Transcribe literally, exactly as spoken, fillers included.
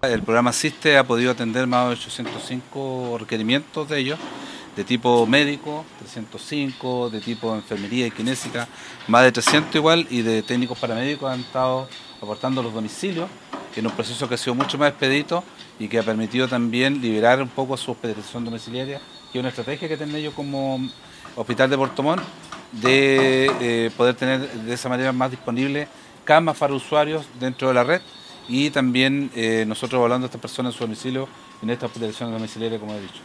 El programa Asiste ha podido atender más de ochocientos cinco requerimientos de ellos, de tipo médico, trescientos cinco, de tipo enfermería y kinésica, más de trescientos igual, y de técnicos paramédicos han estado aportando los domicilios, que en un proceso que ha sido mucho más expedito y que ha permitido también liberar un poco su hospitalización domiciliaria, que es una estrategia que tienen ellos como Hospital de Puerto Montt, de eh, poder tener de esa manera más disponible camas para usuarios dentro de la red, y también eh, nosotros evaluando a estas personas en su domicilio en esta hospitalización domiciliaria, como he dicho.